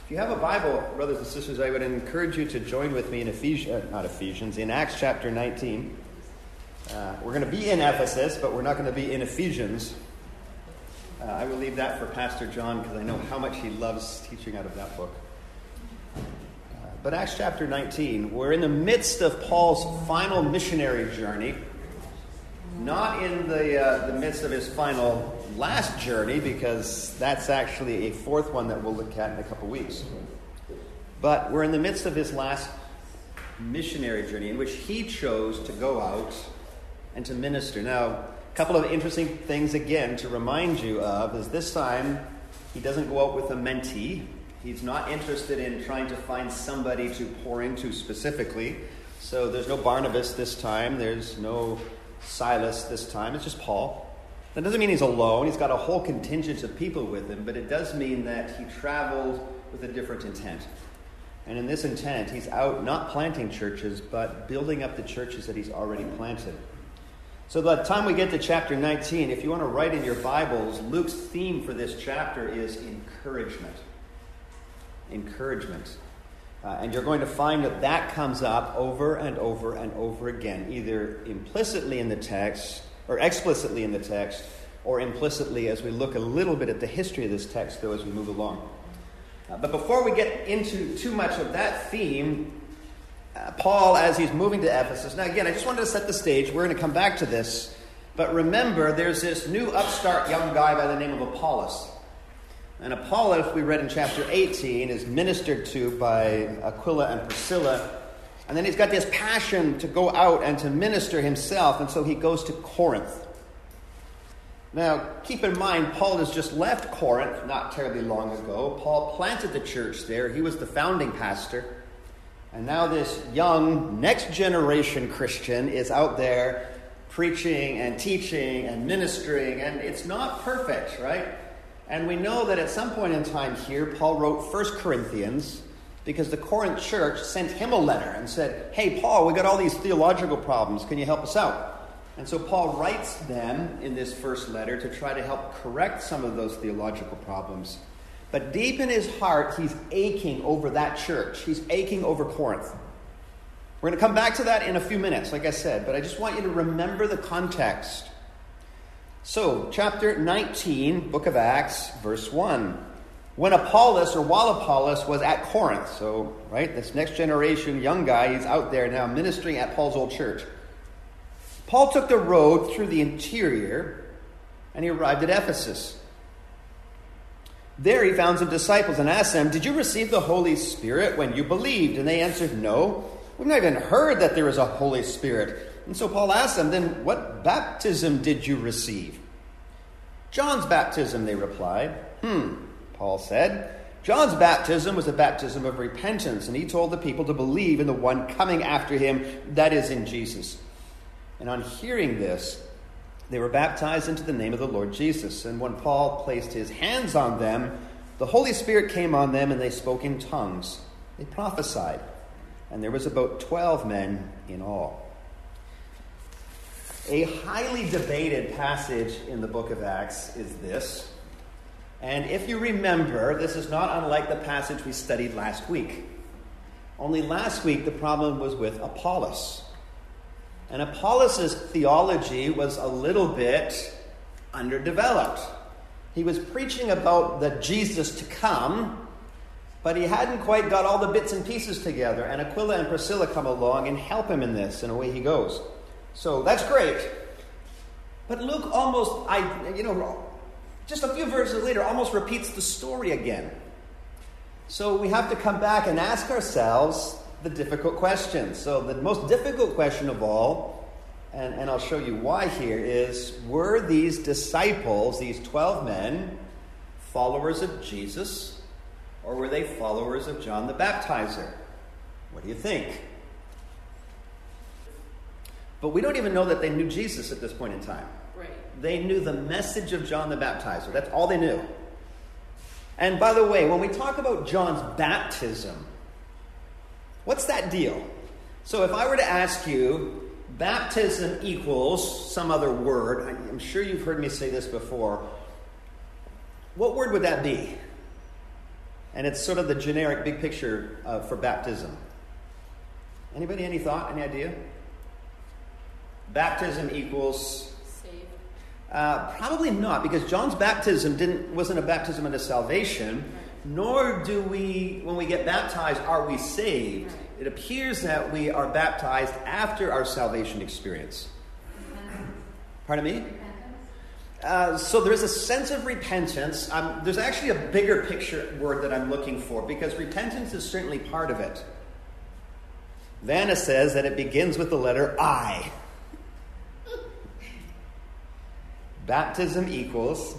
If you have a Bible, brothers and sisters, I would encourage you to join with me in in Acts chapter 19. We're going to be in Ephesus, but we're not going to be in Ephesians. I will leave that for Pastor John because I know how much he loves teaching out of that book. But Acts chapter 19, we're in the midst of Paul's final missionary journey. Not in the midst of his final last journey, because that's actually a fourth one that we'll look at in a couple weeks. But we're in the midst of his last missionary journey in which he chose to go out and to minister. Now, a couple of interesting things again to remind you of is this time he doesn't go out with a mentee. He's not interested in trying to find somebody to pour into specifically. So there's no Barnabas this time. There's no Silas this time. It's just Paul. That doesn't mean he's alone. He's got a whole contingent of people with him, but it does mean that he traveled with a different intent. And in this intent, he's out not planting churches, but building up the churches that he's already planted. So by the time we get to chapter 19, if you want to write in your Bibles, Luke's theme for this chapter is encouragement. Encouragement. And you're going to find that comes up over and over and over again, either implicitly in the text, or explicitly in the text, or implicitly as we look a little bit at the history of this text, though, as we move along. But before we get into too much of that theme, Paul, as he's moving to Ephesus, now again, I just wanted to set the stage. We're going to come back to this. But remember, there's this new upstart young guy by the name of Apollos. And Apollos, we read in chapter 18, is ministered to by Aquila and Priscilla. And then he's got this passion to go out and to minister himself, and so he goes to Corinth. Now, keep in mind, Paul has just left Corinth not terribly long ago. Paul planted the church there. He was the founding pastor. And now this young, next-generation Christian is out there preaching and teaching and ministering, and it's not perfect, right? And we know that at some point in time here, Paul wrote 1 Corinthians, because the Corinth church sent him a letter and said, hey, Paul, we got all these theological problems. Can you help us out? And so Paul writes them in this first letter to try to help correct some of those theological problems. But deep in his heart, he's aching over that church. He's aching over Corinth. We're going to come back to that in a few minutes, like I said. But I just want you to remember the context. So, chapter 19, book of Acts, verse 1. While Apollos was at Corinth, so, right, this next generation young guy, he's out there now ministering at Paul's old church. Paul took the road through the interior, and he arrived at Ephesus. There he found some disciples and asked them, did you receive the Holy Spirit when you believed? And they answered, no. We've not even heard that there is a Holy Spirit. And so Paul asked them, then what baptism did you receive? John's baptism, they replied. Paul said, John's baptism was a baptism of repentance, and he told the people to believe in the one coming after him, that is, in Jesus. And on hearing this, they were baptized into the name of the Lord Jesus. And when Paul placed his hands on them, the Holy Spirit came on them, and they spoke in tongues. They prophesied, and there was about 12 men in all. A highly debated passage in the book of Acts is this. And if you remember, this is not unlike the passage we studied last week. Only last week the problem was with Apollos. And Apollos' theology was a little bit underdeveloped. He was preaching about the Jesus to come, but he hadn't quite got all the bits and pieces together. And Aquila and Priscilla come along and help him in this, and away he goes. So that's great. But Luke just a few verses later, almost repeats the story again. So we have to come back and ask ourselves the difficult question. So the most difficult question of all, and I'll show you why here, is were these disciples, these 12 men, followers of Jesus, or were they followers of John the Baptizer? What do you think? But we don't even know that they knew Jesus at this point in time. Right. They knew the message of John the Baptizer. That's all they knew. And by the way, when we talk about John's baptism, what's that deal? So if I were to ask you, baptism equals some other word, I'm sure you've heard me say this before, what word would that be? And it's sort of the generic big picture for baptism. Anybody, any thought, any idea? Baptism equals... Saved. Probably not, because John's baptism wasn't a baptism unto salvation, nor do we, when we get baptized, are we saved. Right. It appears that we are baptized after our salvation experience. Pardon me? So there is a sense of repentance. There's actually a bigger picture word that I'm looking for, because repentance is certainly part of it. Vanna says that it begins with the letter I. Baptism equals...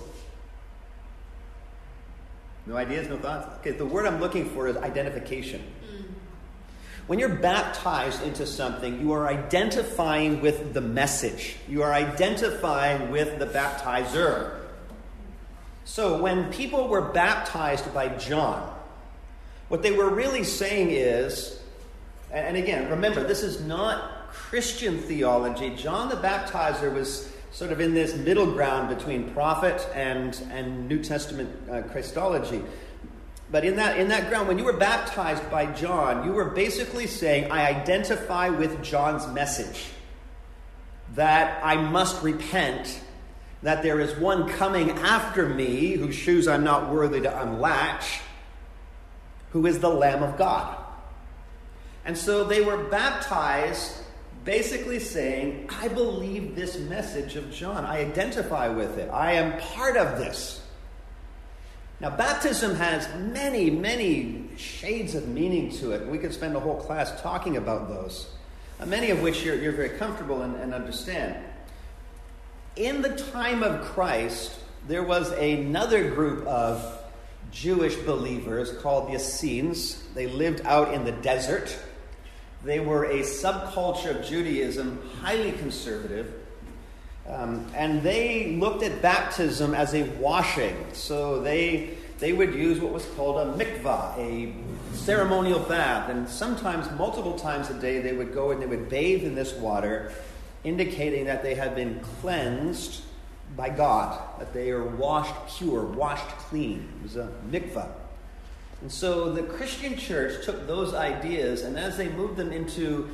No ideas, no thoughts? Okay, the word I'm looking for is identification. When you're baptized into something, you are identifying with the message. You are identifying with the baptizer. So when people were baptized by John, what they were really saying is, and again, remember, this is not Christian theology. John the Baptizer was sort of in this middle ground between prophet and New Testament Christology. But in that ground, when you were baptized by John, you were basically saying, I identify with John's message. That I must repent. That there is one coming after me, whose shoes I'm not worthy to unlatch, who is the Lamb of God. And so they were baptized basically saying, I believe this message of John. I identify with it. I am part of this. Now, baptism has many, many shades of meaning to it. We could spend a whole class talking about those, many of which you're very comfortable and understand. In the time of Christ, there was another group of Jewish believers called the Essenes. They lived out in the desert. They were a subculture of Judaism, highly conservative. And they looked at baptism as a washing. So they would use what was called a mikvah, a ceremonial bath. And sometimes, multiple times a day, they would go and they would bathe in this water, indicating that they had been cleansed by God, that they are washed pure, washed clean. It was a mikvah. And so the Christian church took those ideas, and as they moved them into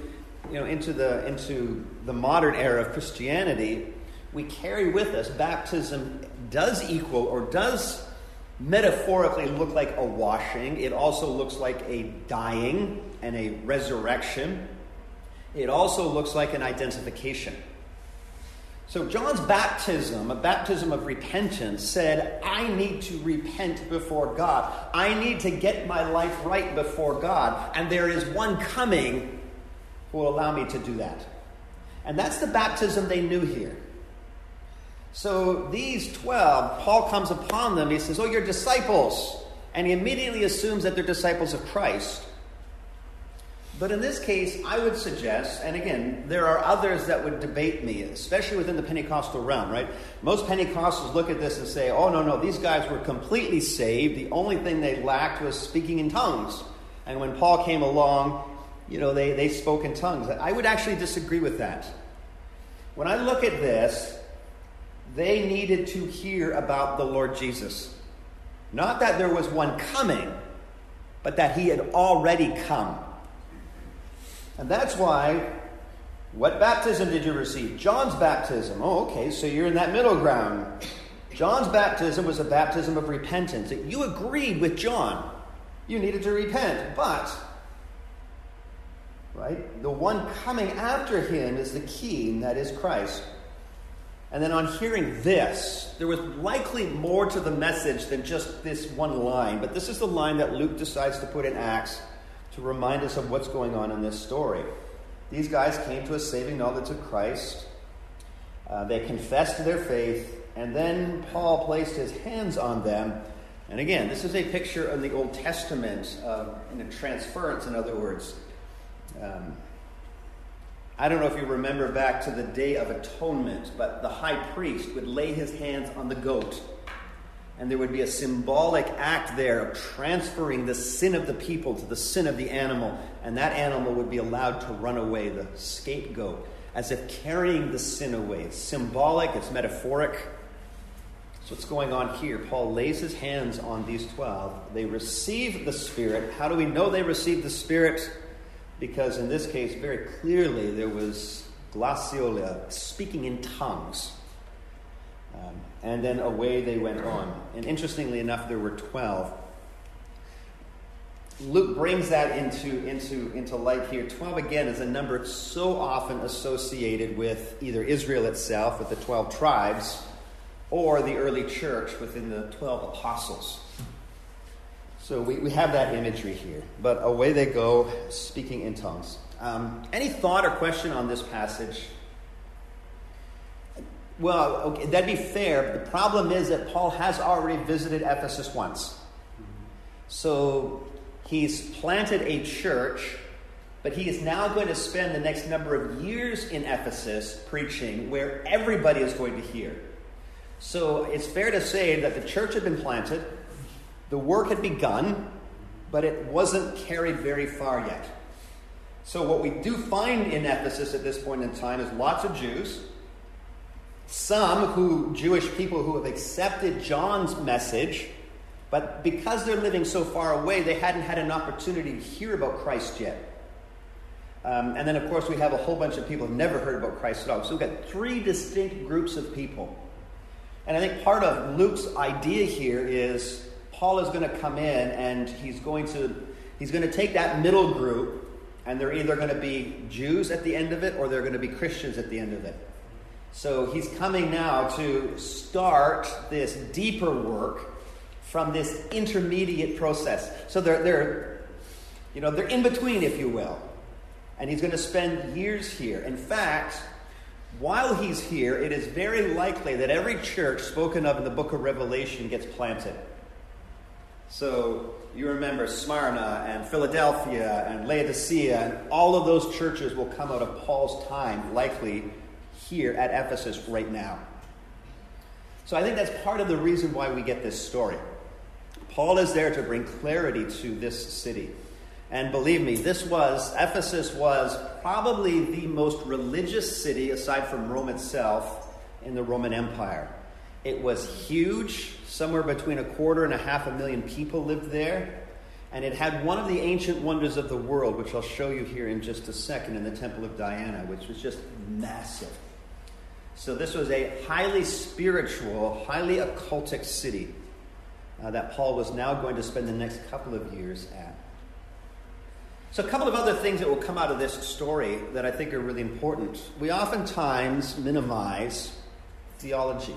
the modern era of Christianity, we carry with us baptism does equal or does metaphorically look like a washing. It also looks like a dying and a resurrection. It also looks like an identification. So John's baptism, a baptism of repentance, said, I need to repent before God. I need to get my life right before God. And there is one coming who will allow me to do that. And that's the baptism they knew here. So these 12, Paul comes upon them. He says, oh, you're disciples. And he immediately assumes that they're disciples of Christ. But in this case, I would suggest, and again, there are others that would debate me, especially within the Pentecostal realm, right? Most Pentecostals look at this and say, oh, no, these guys were completely saved. The only thing they lacked was speaking in tongues. And when Paul came along, they spoke in tongues. I would actually disagree with that. When I look at this, they needed to hear about the Lord Jesus. Not that there was one coming, but that he had already come. And that's why, what baptism did you receive? John's baptism. Oh, okay, so you're in that middle ground. John's baptism was a baptism of repentance. You agreed with John. You needed to repent. But, right, the one coming after him is the key, and that is Christ. And then on hearing this, there was likely more to the message than just this one line. But this is the line that Luke decides to put in Acts to remind us of what's going on in this story. These guys came to a saving knowledge of Christ. They confessed their faith. And then Paul placed his hands on them. And again, this is a picture of the Old Testament, in a transference, in other words. I don't know if you remember back to the Day of Atonement, but the high priest would lay his hands on the goat. And there would be a symbolic act there of transferring the sin of the people to the sin of the animal. And that animal would be allowed to run away, the scapegoat, as if carrying the sin away. It's symbolic, it's metaphoric. So what's going on here? Paul lays his hands on these 12. They receive the Spirit. How do we know they received the Spirit? Because in this case, very clearly, there was glassiolia, speaking in tongues. And then away they went on. And interestingly enough, there were 12. Luke brings that into light here. 12, again, is a number so often associated with either Israel itself, with the 12 tribes, or the early church within the 12 apostles. So we have that imagery here. But away they go, speaking in tongues. Any thought or question on this passage? Well, okay, that'd be fair. But the problem is that Paul has already visited Ephesus once. So he's planted a church, but he is now going to spend the next number of years in Ephesus preaching where everybody is going to hear. So it's fair to say that the church had been planted, the work had begun, but it wasn't carried very far yet. So what we do find in Ephesus at this point in time is lots of Jews, some Jewish people who have accepted John's message, but because they're living so far away, they hadn't had an opportunity to hear about Christ yet. And then, of course, we have a whole bunch of people who have never heard about Christ at all. So we've got three distinct groups of people. And I think part of Luke's idea here is Paul is going to come in and he's going to take that middle group, and they're either going to be Jews at the end of it or they're going to be Christians at the end of it. So he's coming now to start this deeper work from this intermediate process. So they're in between, if you will. And he's going to spend years here. In fact, while he's here, it is very likely that every church spoken of in the book of Revelation gets planted. So you remember Smyrna and Philadelphia and Laodicea, and all of those churches will come out of Paul's time, likely here at Ephesus right now. So I think that's part of the reason why we get this story. Paul is there to bring clarity to this city. And believe me, Ephesus was probably the most religious city, aside from Rome itself, in the Roman Empire. It was huge. Somewhere between 250,000 people lived there. And it had one of the ancient wonders of the world, which I'll show you here in just a second, in the Temple of Diana, which was just massive. So this was a highly spiritual, highly occultic city that Paul was now going to spend the next couple of years at. So a couple of other things that will come out of this story that I think are really important. We oftentimes minimize theology.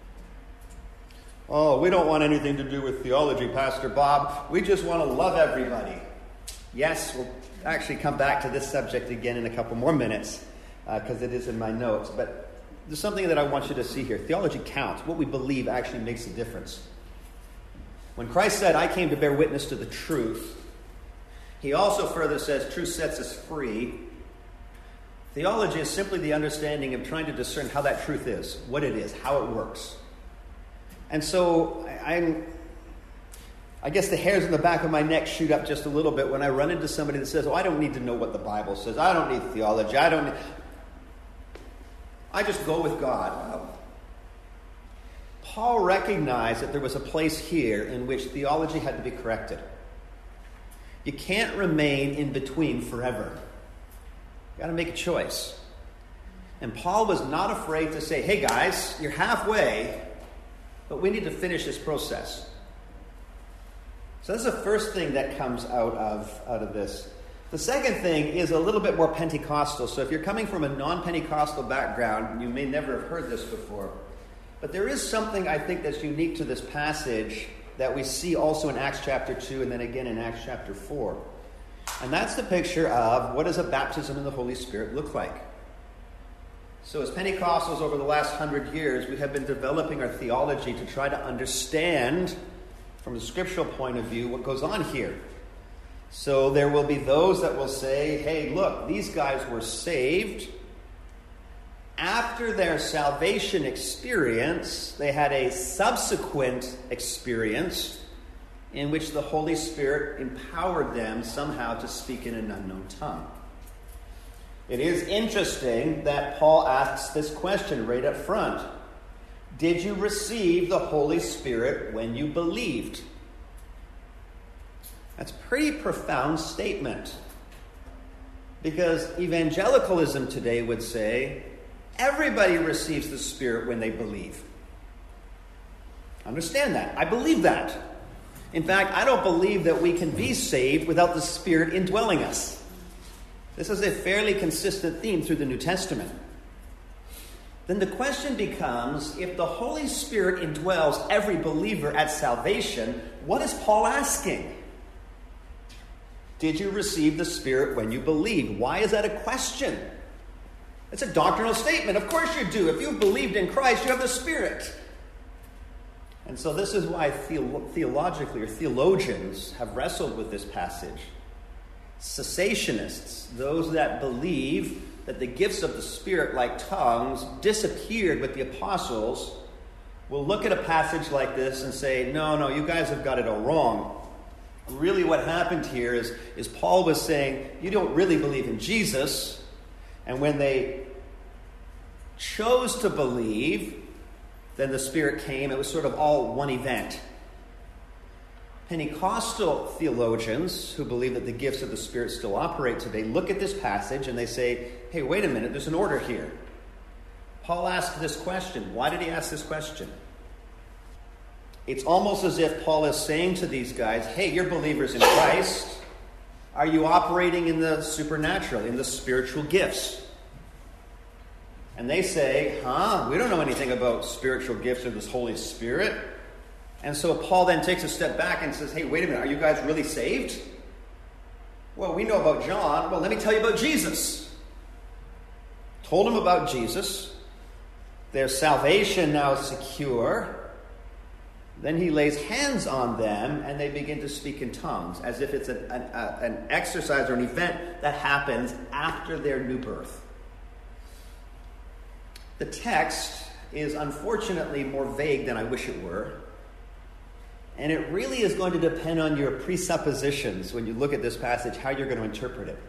Oh, we don't want anything to do with theology, Pastor Bob. We just want to love everybody. Yes, we'll actually come back to this subject again in a couple more minutes because it is in my notes. But there's something that I want you to see here. Theology counts. What we believe actually makes a difference. When Christ said, I came to bear witness to the truth, he also further says, truth sets us free. Theology is simply the understanding of trying to discern how that truth is, what it is, how it works. And so I guess the hairs on the back of my neck shoot up just a little bit when I run into somebody that says, I don't need to know what the Bible says. I don't need theology. I just go with God. Paul recognized that there was a place here in which theology had to be corrected. You can't remain in between forever. You've got to make a choice. And Paul was not afraid to say, hey guys, you're halfway, but we need to finish this process. So that's the first thing that comes out of this. The second thing is a little bit more Pentecostal. So if you're coming from a non-Pentecostal background, you may never have heard this before. But there is something I think that's unique to this passage that we see also in Acts chapter 2 and then again in Acts chapter 4. And that's the picture of what does a baptism in the Holy Spirit look like. So as Pentecostals over the last 100 years, we have been developing our theology to try to understand from a scriptural point of view what goes on here. So there will be those that will say, hey, look, these guys were saved. After their salvation experience, they had a subsequent experience in which the Holy Spirit empowered them somehow to speak in an unknown tongue. It is interesting that Paul asks this question right up front. Did you receive the Holy Spirit when you believed? That's a pretty profound statement. Because evangelicalism today would say, everybody receives the Spirit when they believe. Understand that. I believe that. In fact, I don't believe that we can be saved without the Spirit indwelling us. This is a fairly consistent theme through the New Testament. Then the question becomes, if the Holy Spirit indwells every believer at salvation, what is Paul asking? Did you receive the Spirit when you believed? Why is that a question? It's a doctrinal statement. Of course you do. If you've believed in Christ, you have the Spirit. And so this is why theologians have wrestled with this passage. Cessationists, those that believe that the gifts of the Spirit, like tongues, disappeared with the apostles, will look at a passage like this and say, no, you guys have got it all wrong. Really what happened here is Paul was saying, you don't really believe in Jesus. And when they chose to believe, then the Spirit came. It was sort of all one event. Pentecostal theologians who believe that the gifts of the Spirit still operate today look at this passage and they say, hey, wait a minute, there's an order here. Paul asked this question. Why did he ask this question? It's almost as if Paul is saying to these guys, hey, you're believers in Christ. Are you operating in the supernatural, in the spiritual gifts? And they say, we don't know anything about spiritual gifts or this Holy Spirit. And so Paul then takes a step back and says, hey, wait a minute, are you guys really saved? Well, we know about John. Well, let me tell you about Jesus. Told him about Jesus. Their salvation now is secure. Then he lays hands on them and they begin to speak in tongues, as if it's an exercise or an event that happens after their new birth. The text is unfortunately more vague than I wish it were. And it really is going to depend on your presuppositions when you look at this passage, how you're going to interpret it.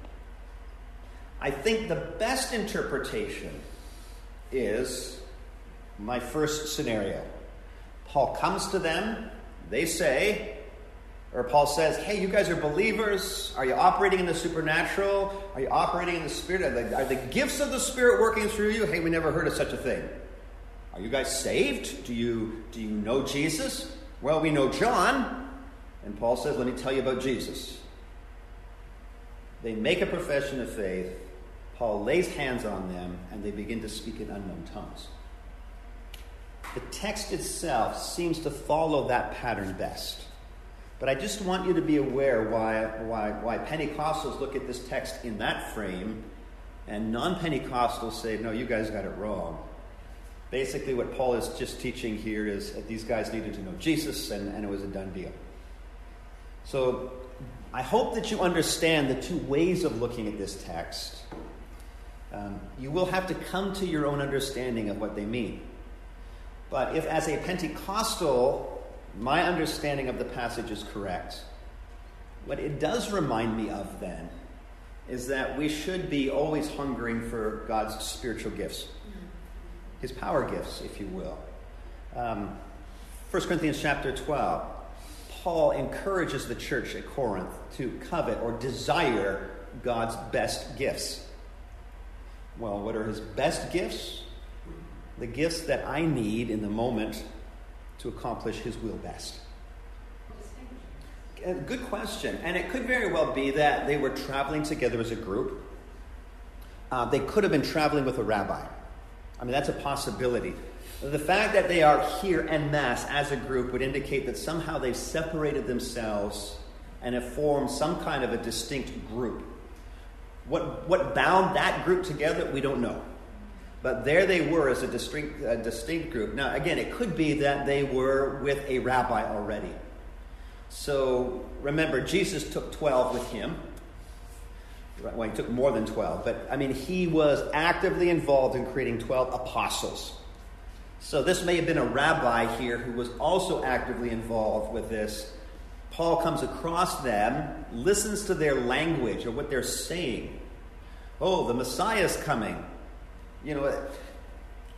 I think the best interpretation is my first scenario. Paul comes to them, they say, or Paul says, hey, you guys are believers. Are you operating in the supernatural? Are you operating in the Spirit? Are the gifts of the Spirit working through you? Hey, we never heard of such a thing. Are you guys saved? Do you know Jesus? Well, we know John. And Paul says, let me tell you about Jesus. They make a profession of faith. Paul lays hands on them, and they begin to speak in unknown tongues. The text itself seems to follow that pattern best. But I just want you to be aware why Pentecostals look at this text in that frame, and non-Pentecostals say, no, you guys got it wrong. Basically, what Paul is just teaching here is that these guys needed to know Jesus, and it was a done deal. So I hope that you understand the two ways of looking at this text. You will have to come to your own understanding of what they mean. But if, as a Pentecostal, my understanding of the passage is correct, what it does remind me of then is that we should be always hungering for God's spiritual gifts. His power gifts, if you will. 1 Corinthians chapter 12, Paul encourages the church at Corinth to covet or desire God's best gifts. Well, what are his best gifts? The gifts that I need in the moment to accomplish his will best. Good question. And it could very well be that they were traveling together as a group. They could have been traveling with a rabbi. I mean, that's a possibility. The fact that they are here en masse as a group would indicate that somehow they've separated themselves and have formed some kind of a distinct group. What bound that group together, we don't know. But there they were as a distinct group. Now, again, it could be that they were with a rabbi already. So, remember, Jesus took 12 with him. Well, he took more than 12. But, I mean, he was actively involved in creating 12 apostles. So this may have been a rabbi here who was also actively involved with this. Paul comes across them, listens to their language or what they're saying. Oh, the Messiah's coming. You know,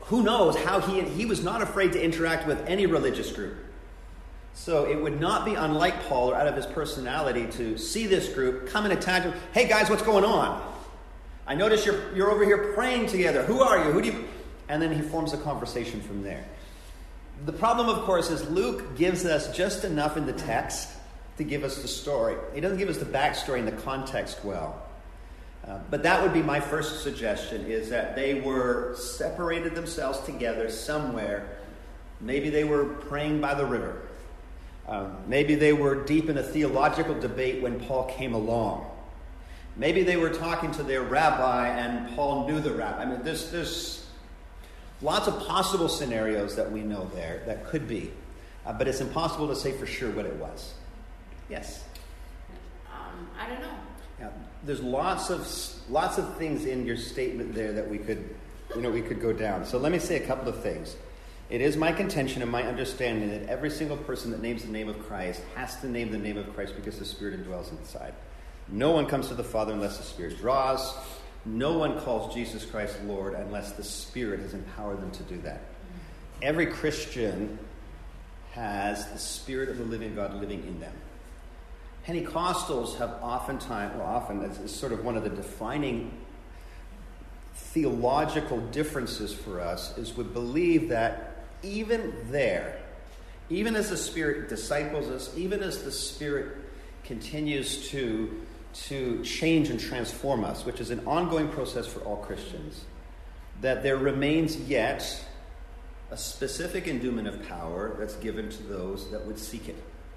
who knows how he was not afraid to interact with any religious group. So it would not be unlike Paul or out of his personality to see this group, come and attack him. Hey guys, what's going on? I notice you're over here praying together. Who are you? Who do you? And then he forms a conversation from there. The problem, of course, is Luke gives us just enough in the text to give us the story. He doesn't give us the backstory and the context well. But that would be my first suggestion, is that they were separated themselves together somewhere. Maybe they were praying by the river. Maybe they were deep in a theological debate when Paul came along. Maybe they were talking to their rabbi and Paul knew the rabbi. I mean, there's lots of possible scenarios that we know there that could be. But it's impossible to say for sure what it was. Yes? I don't know. Yeah, there's lots of things in your statement there that we could go down. So let me say a couple of things. It is my contention and my understanding that every single person that names the name of Christ has to name the name of Christ because the Spirit indwells inside. No one comes to the Father unless the Spirit draws. No one calls Jesus Christ Lord unless the Spirit has empowered them to do that. Every Christian has the Spirit of the living God living in them. Pentecostals have often as sort of one of the defining theological differences for us is we believe that even as the Spirit disciples us, even as the Spirit continues to change and transform us, which is an ongoing process for all Christians, that there remains yet a specific endowment of power that's given to those that would seek it.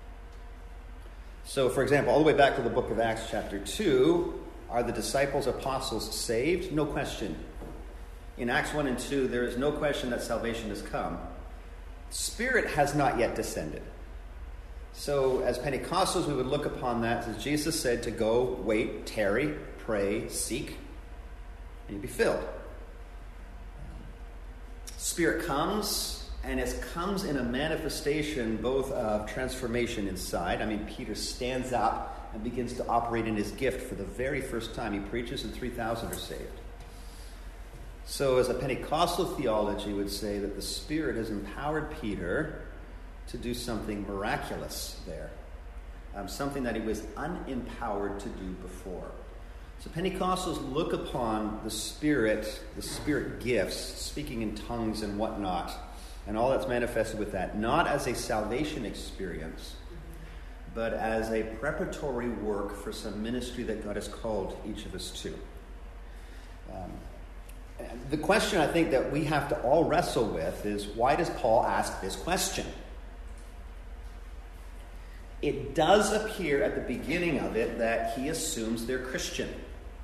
So, for example, all the way back to the book of Acts chapter 2, are the disciples, apostles saved? No question. In Acts 1 and 2, there is no question that salvation has come. Spirit has not yet descended. So, as Pentecostals, we would look upon that as Jesus said to go, wait, tarry, pray, seek, and you'll be filled. Spirit comes, and it comes in a manifestation both of transformation inside. I mean, Peter stands up and begins to operate in his gift for the very first time. He preaches and 3,000 are saved. So as a Pentecostal theology would say that the Spirit has empowered Peter to do something miraculous there. Something that he was unempowered to do before. So Pentecostals look upon the Spirit gifts, speaking in tongues and whatnot, and all that's manifested with that, not as a salvation experience, but as a preparatory work for some ministry that God has called each of us to. The question I think that we have to all wrestle with is, why does Paul ask this question? It does appear at the beginning of it that he assumes they're Christian.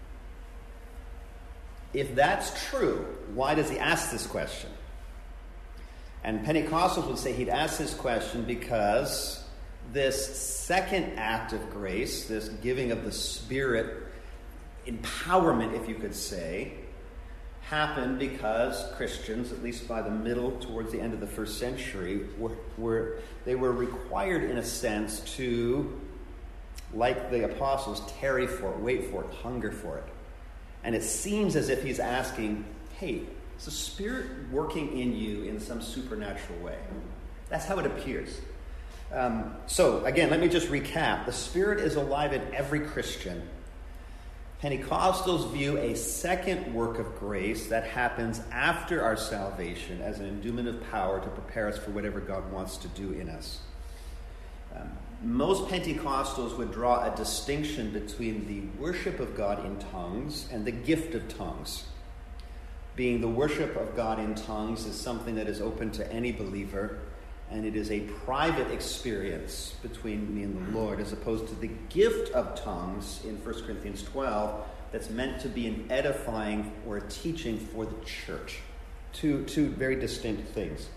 If that's true, why does he ask this question? And Pentecostals would say he'd ask this question because this second act of grace, this giving of the Spirit, empowerment, if you could say, happened because Christians, at least by the middle towards the end of the first century, were required in a sense to, like the apostles, tarry for it, wait for it, hunger for it. And it seems as if he's asking, hey, is the Spirit working in you in some supernatural way? That's how it appears. So again, let me just recap. The Spirit is alive in every Christian. Pentecostals view a second work of grace that happens after our salvation as an endowment of power to prepare us for whatever God wants to do in us. Most Pentecostals would draw a distinction between the worship of God in tongues and the gift of tongues. Being the worship of God in tongues is something that is open to any believer, and it is a private experience between me and the Lord, as opposed to the gift of tongues in 1 Corinthians 12 that's meant to be an edifying or a teaching for the church. Two very distinct things.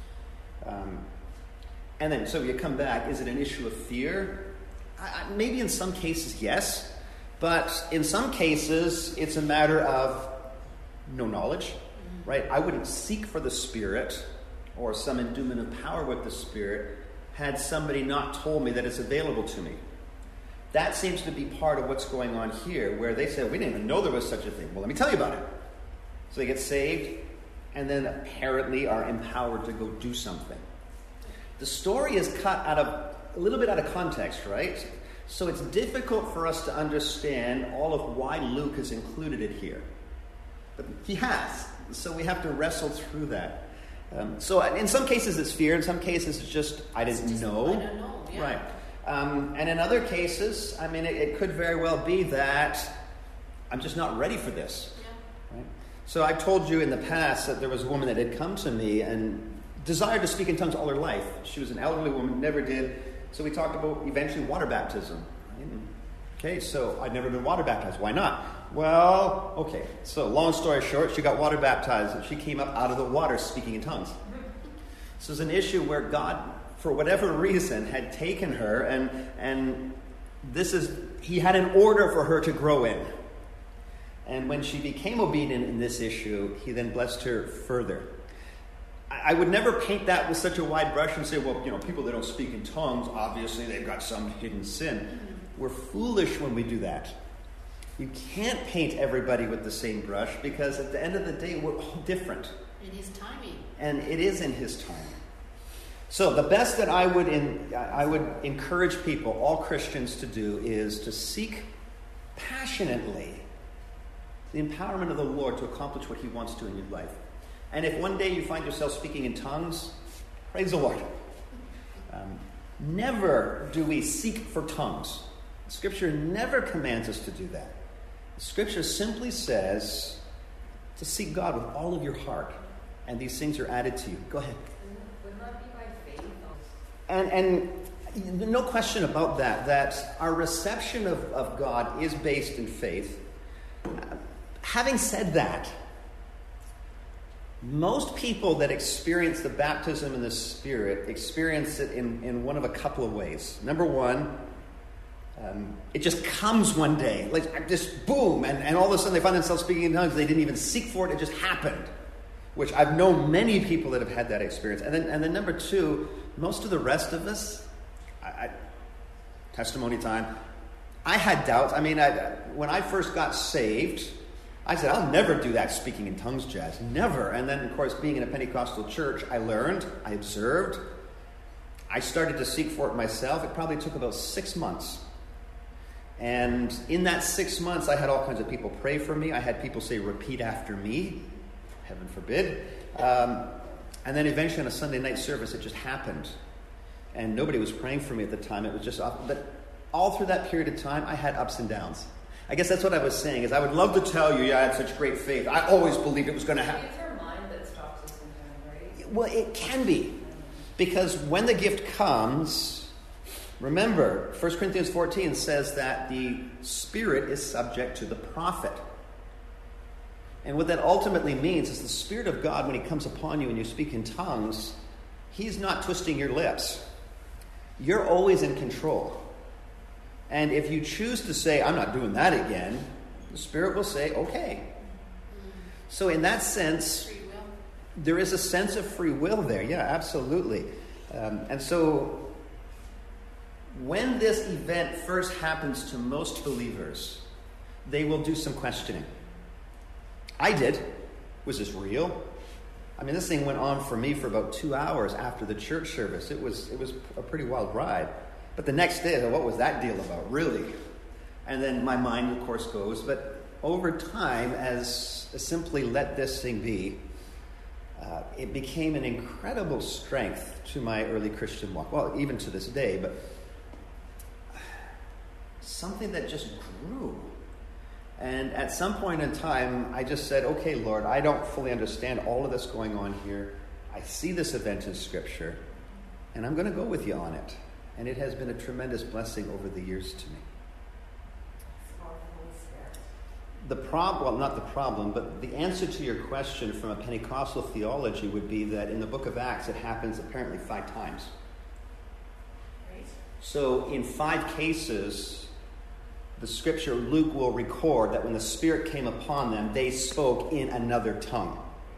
And then, so you come back, is it an issue of fear? Maybe in some cases, yes. But in some cases, it's a matter of no knowledge, right? I wouldn't seek for the Spirit or some endowment of power with the Spirit had somebody not told me that it's available to me. That seems to be part of what's going on here, where they say, we didn't even know there was such a thing. Well, let me tell you about it. So they get saved, and then apparently are empowered to go do something. The story is cut a little bit out of context, right? So it's difficult for us to understand all of why Luke has included it here. But he has, so we have to wrestle through that. So in some cases it's fear, in some cases it's just, I didn't know. I don't know, yeah. Right. And in other cases, I mean, it could very well be that I'm just not ready for this. Yeah. Right? So I told you in the past that there was a woman that had come to me and desired to speak in tongues all her life. She was an elderly woman, never did. So we talked about eventually water baptism. Right? Okay, so I'd never been water baptized. Why not? Well, okay. So long story short, she got water baptized and she came up out of the water speaking in tongues. This was an issue where God, for whatever reason, had taken her and he had an order for her to grow in. And when she became obedient in this issue, he then blessed her further. I would never paint that with such a wide brush and say, well, people that don't speak in tongues, obviously they've got some hidden sin. We're foolish when we do that. You can't paint everybody with the same brush because at the end of the day, we're all different. In his timing. And it is in his time. So the best that I would encourage people, all Christians, to do is to seek passionately the empowerment of the Lord to accomplish what he wants to in your life. And if one day you find yourself speaking in tongues, praise the Lord. Never do we seek for tongues. Scripture never commands us to do that. Scripture simply says to seek God with all of your heart, and these things are added to you. Go ahead. Would that be by faith? And no question about that our reception of God is based in faith. Having said that, most people that experience the baptism in the Spirit experience it in one of a couple of ways. Number one, it just comes one day, like just boom, and all of a sudden they find themselves speaking in tongues. They didn't even seek for it; it just happened. Which I've known many people that have had that experience. And then number two, most of the rest of us, testimony time. I had doubts. I mean, when I first got saved, I said, I'll never do that speaking in tongues, Jazz. Never. And then, of course, being in a Pentecostal church, I learned, I observed. I started to seek for it myself. It probably took about 6 months. And in that 6 months, I had all kinds of people pray for me. I had people say, repeat after me. Heaven forbid. And then eventually on a Sunday night service, it just happened. And nobody was praying for me at the time. It was just off. But all through that period of time, I had ups and downs. I guess that's what I was saying, is I would love to tell you, I had such great faith. I always believed it was going to happen. It's our mind that stops us sometimes, right? Well, it can be. Because when the gift comes, remember, 1 Corinthians 14 says that the Spirit is subject to the prophet. And what that ultimately means is the Spirit of God, when he comes upon you and you speak in tongues, he's not twisting your lips. You're always in control. And if you choose to say, I'm not doing that again, the Spirit will say, okay. So in that sense, Free will. there is a sense of free will there. Yeah, absolutely. And so when this event first happens to most believers, they will do some questioning. I did. Was this real? I mean, this thing went on for me for about 2 hours after the church service. It was a pretty wild ride. But the next day, what was that deal about, really? And then my mind, of course, goes. But over time, as simply let this thing be, it became an incredible strength to my early Christian walk. Well, even to this day, but something that just grew. And at some point in time, I just said, okay, Lord, I don't fully understand all of this going on here. I see this event in Scripture, and I'm going to go with you on it. And it has been a tremendous blessing over the years to me. Not the problem, but the answer to your question from a Pentecostal theology would be that in the book of Acts, it happens apparently 5 times. Right. So in 5 cases, the Scripture, Luke will record that when the Spirit came upon them, they spoke in another tongue.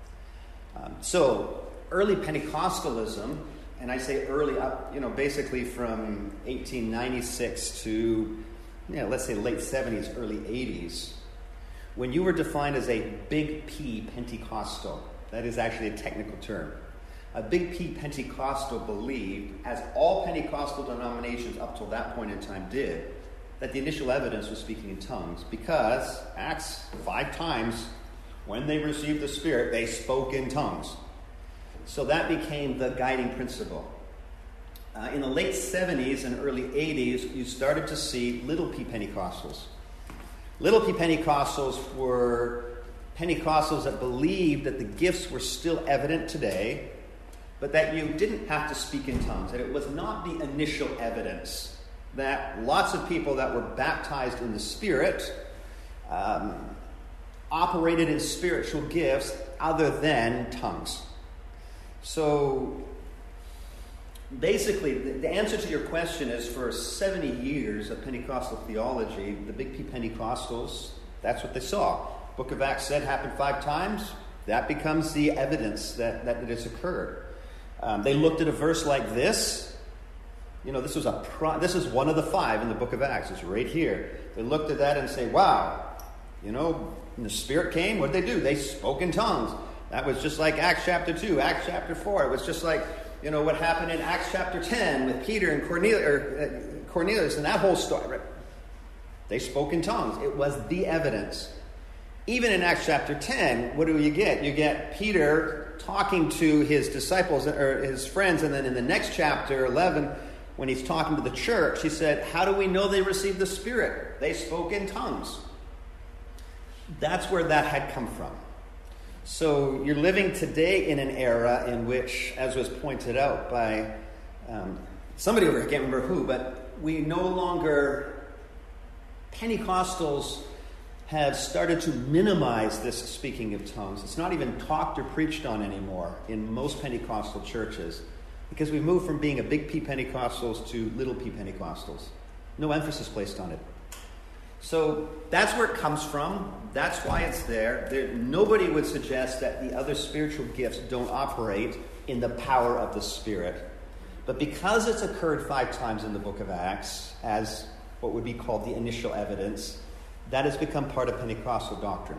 So early Pentecostalism, and I say early up, basically from 1896 to, let's say late 70s, early 80s, when you were defined as a big P Pentecostal, That is actually a technical term. A Big P Pentecostal believed, as all Pentecostal denominations up till that point in time did, that the initial evidence was speaking in tongues, because Acts 5 times, when they received the Spirit, they spoke in tongues. So that became the guiding principle. In the late 70s and early 80s, you started to see Little P Pentecostals. Little P Pentecostals were Pentecostals that believed that the gifts were still evident today, but that you didn't have to speak in tongues, that it was not the initial evidence, that lots of people that were baptized in the Spirit operated in spiritual gifts other than tongues. So basically, the answer to your question is, for 70 years of Pentecostal theology, the Big P Pentecostals, that's what they saw. Book of Acts said happened 5 times. That becomes the evidence that it has occurred. They looked at a verse like this. This is one of the 5 in the book of Acts. It's right here. They looked at that and say, wow, when the Spirit came, what did they do? They spoke in tongues. That was just like Acts chapter 2, Acts chapter 4. It was just like, what happened in Acts chapter 10 with Peter and Cornelius and that whole story. Right? They spoke in tongues. It was the evidence. Even in Acts chapter 10, what do you get? You get Peter talking to his disciples or his friends, and then in the next chapter 11, when he's talking to the church, he said, how do we know they received the Spirit? They spoke in tongues. That's where that had come from. So you're living today in an era in which, as was pointed out by somebody over here, I can't remember who, but we no longer, Pentecostals have started to minimize this speaking of tongues. It's not even talked or preached on anymore in most Pentecostal churches, because we've moved from being a Big P Pentecostals to Little P Pentecostals. No emphasis placed on it. So that's where it comes from. That's why it's there. Nobody would suggest that the other spiritual gifts don't operate in the power of the Spirit. But because it's occurred 5 times in the book of Acts as what would be called the initial evidence, that has become part of Pentecostal doctrine.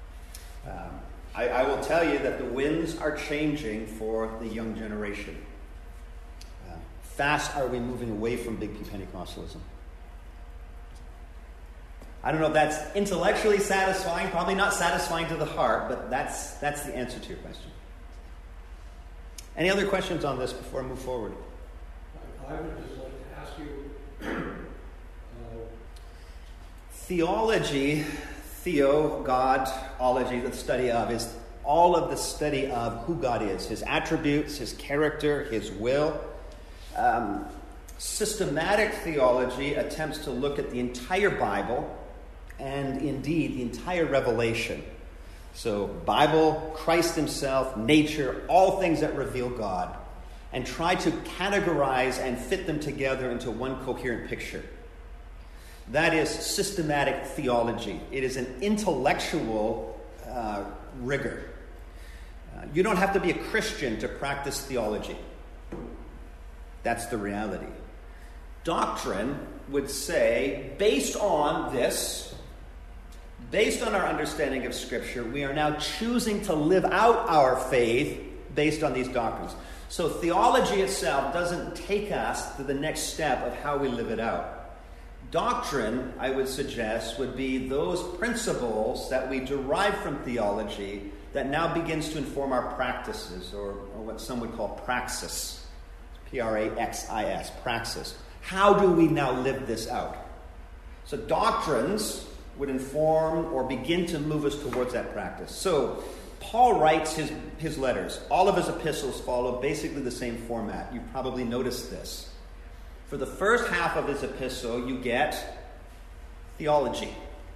I will tell you that the winds are changing for the young generation. Fast are we moving away from Big P Pentecostalism. I don't know if that's intellectually satisfying, probably not satisfying to the heart, but that's the answer to your question. Any other questions on this before I move forward? I would just like to ask you, theology, God-ology, the study of, is all of the study of who God is, his attributes, his character, his will. Systematic theology attempts to look at the entire Bible and indeed the entire Revelation. So Bible, Christ himself, nature, all things that reveal God, and try to categorize and fit them together into one coherent picture. That is systematic theology. It is an intellectual rigor. You don't have to be a Christian to practice theology. That's the reality. Doctrine would say, based on this, based on our understanding of Scripture, we are now choosing to live out our faith based on these doctrines. So theology itself doesn't take us to the next step of how we live it out. Doctrine, I would suggest, would be those principles that we derive from theology that now begins to inform our practices, or what some would call praxis. Praxis, praxis. How do we now live this out? So doctrines would inform or begin to move us towards that practice. So Paul writes his letters. All of his epistles follow basically the same format. You've probably noticed this. For the first half of his epistle, you get theology.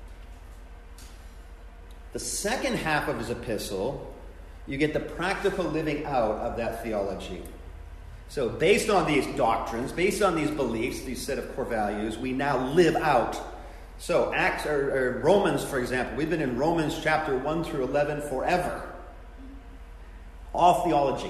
The second half of his epistle, you get the practical living out of that theology. So based on these doctrines, based on these beliefs, these set of core values, we now live out. So Acts or Romans, for example, we've been in Romans chapter 1 through 11 forever. All theology.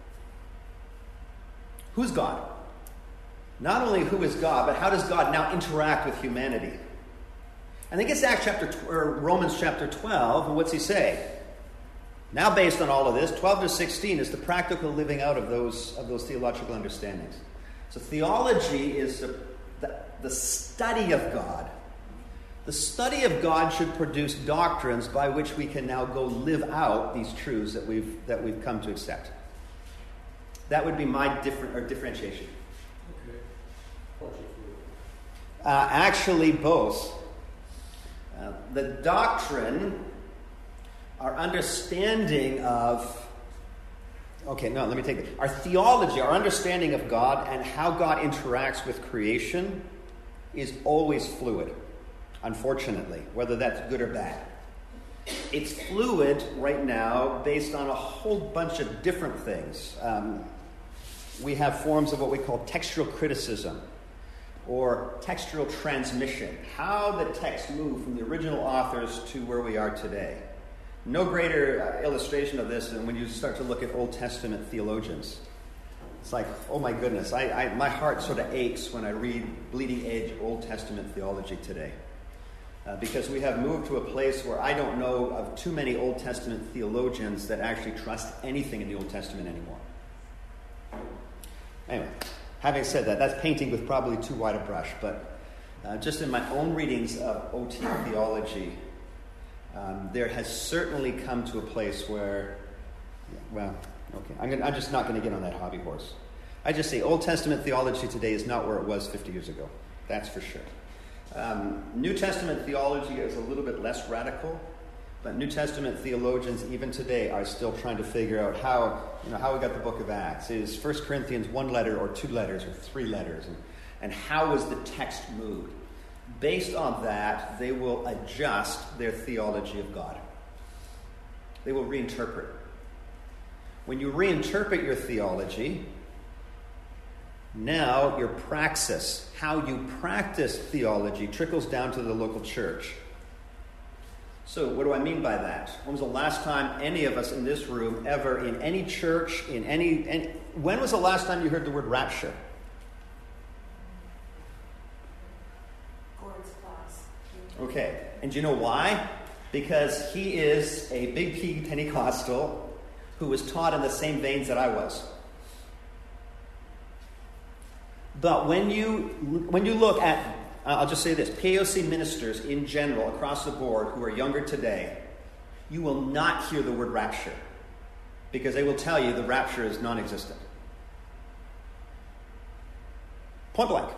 Who's God? Not only who is God, but how does God now interact with humanity? And then gets to Romans chapter 12, and what's he say? Now, based on all of this, 12 to 16 is the practical living out of those theological understandings. So theology is the study of God. The study of God should produce doctrines by which we can now go live out these truths that we've come to accept. That would be my differentiation. Okay. Actually, both. The doctrine, our understanding of... Okay, no, let me take it. Our theology, our understanding of God and how God interacts with creation is always fluid, unfortunately, whether that's good or bad. It's fluid right now based on a whole bunch of different things. We have forms of what we call textual criticism or textual transmission, how the text moved from the original authors to where we are today. No greater illustration of this than when you start to look at Old Testament theologians. It's like, oh my goodness, my heart sort of aches when I read bleeding-edge Old Testament theology today. Because we have moved to a place where I don't know of too many Old Testament theologians that actually trust anything in the Old Testament anymore. Anyway, having said that, that's painting with probably too wide a brush, but just in my own readings of OT theology, there has certainly come to a place where, I'm just not going to get on that hobby horse. I just say Old Testament theology today is not where it was 50 years ago. That's for sure. New Testament theology is a little bit less radical, but New Testament theologians even today are still trying to figure out how we got the book of Acts. Is 1 Corinthians 1 letter or 2 letters or 3 letters? And how was the text moved? Based on that, they will adjust their theology of God. They will reinterpret. When you reinterpret your theology, now your praxis, how you practice theology, trickles down to the local church. So what do I mean by that? When was the last time any of us in this room ever, in any church, when was the last time you heard the word rapture? Gord's class. Okay, and do you know why? Because he is a big P Pentecostal who was taught in the same veins that I was. But when you look at, I'll just say this, PAOC ministers in general across the board who are younger today, you will not hear the word rapture because they will tell you the rapture is non-existent. Point blank.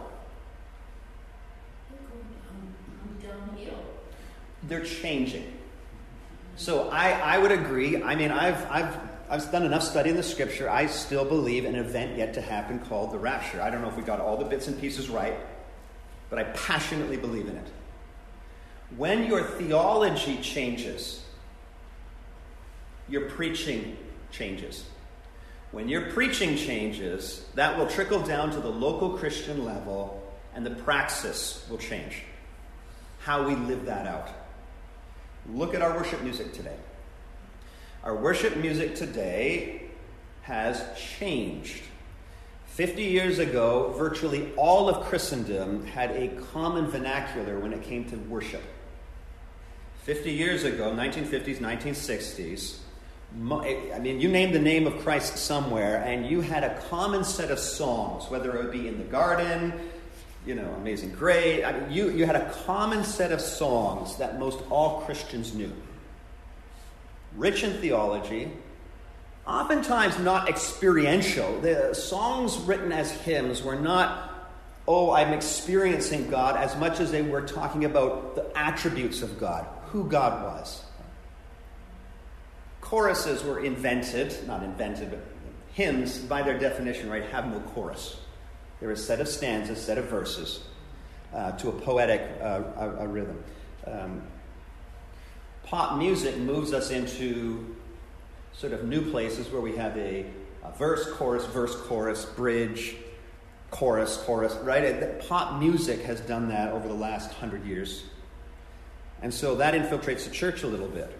Downhill. They're changing. So I would agree. I mean, I've done enough study in the scripture. I still believe an event yet to happen called the rapture. I don't know if we got all the bits and pieces right, but I passionately believe in it. When your theology changes, your preaching changes. When your preaching changes, that will trickle down to the local Christian level, and the praxis will change. How we live that out. Look at our worship music today. Our worship music today has changed. 50 years ago, virtually all of Christendom had a common vernacular when it came to worship. 50 years ago, 1950s, 1960s, you name the name of Christ somewhere, and you had a common set of songs, whether it would be in the garden, Amazing Grace. You had a common set of songs that most all Christians knew. Rich in theology, oftentimes not experiential. The songs written as hymns were not, I'm experiencing God, as much as they were talking about the attributes of God, who God was. Choruses were not invented, but hymns, by their definition, right, have no chorus. They're a set of stanzas, a set of verses to a poetic rhythm. Pop music moves us into sort of new places where we have a verse, chorus, bridge, chorus, right? Pop music has done that over the last 100 years. And so that infiltrates the church a little bit.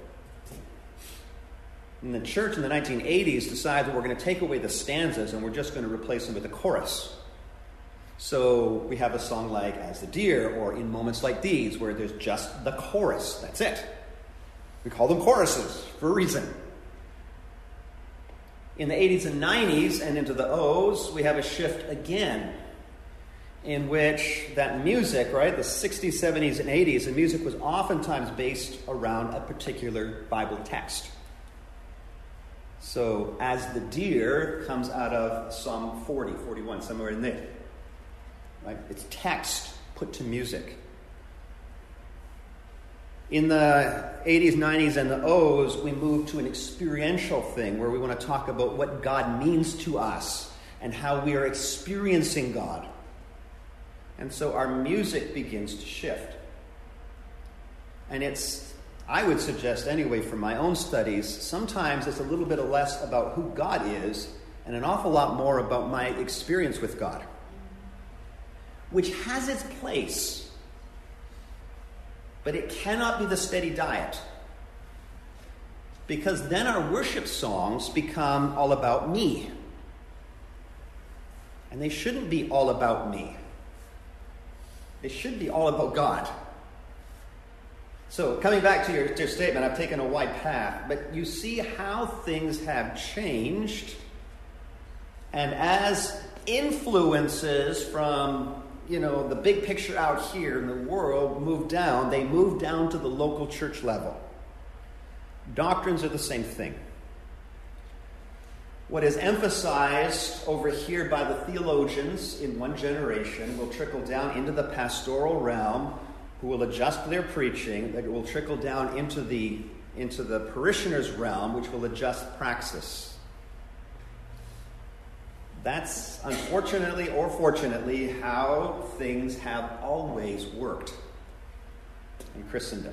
And the church in the 1980s decided that we're going to take away the stanzas and we're just going to replace them with a chorus. So we have a song like As the Deer or In Moments Like These where there's just the chorus. That's it. We call them choruses for a reason. In the 80s and 90s and into the O's, we have a shift again in which that music, right, the 60s, 70s, and 80s, the music was oftentimes based around a particular Bible text. So, As the Deer comes out of Psalm 40, 41, somewhere in there. Right? It's text put to music. In the 80s, 90s, and the O's, we move to an experiential thing where we want to talk about what God means to us and how we are experiencing God. And so our music begins to shift. And it's, I would suggest anyway from my own studies, sometimes it's a little bit less about who God is and an awful lot more about my experience with God, which has its place. But it cannot be the steady diet. Because then our worship songs become all about me. And they shouldn't be all about me. They should be all about God. So, coming back to your statement, I've taken a wide path, but you see how things have changed. And as influences from the big picture out here in the world move down, they move down to the local church level. Doctrines are the same thing. What is emphasized over here by the theologians in one generation will trickle down into the pastoral realm, who will adjust their preaching, that will trickle down into the parishioners' realm, which will adjust praxis. That's unfortunately or fortunately how things have always worked in Christendom.